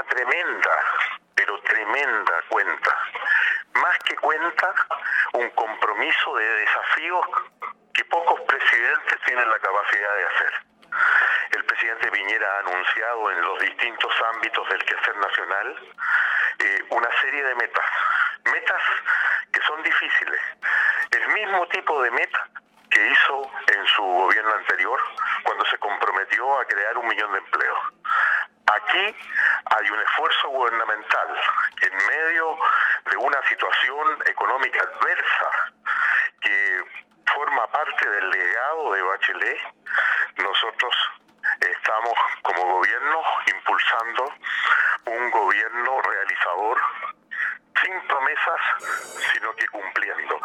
tremenda, pero tremenda cuenta. Más que cuenta, un compromiso de desafíos que pocos presidentes tienen la capacidad de hacer. El presidente Piñera ha anunciado en los distintos ámbitos del quehacer nacional una serie de metas que son difíciles. El mismo tipo de meta que hizo en su gobierno anterior cuando se comprometió a crear 1 millón de empleos. Aquí hay un esfuerzo gubernamental en medio de una situación económica adversa que forma parte del legado de Bachelet. Nosotros estamos como gobierno impulsando un gobierno realizador sin promesas, sino que cumpliendo.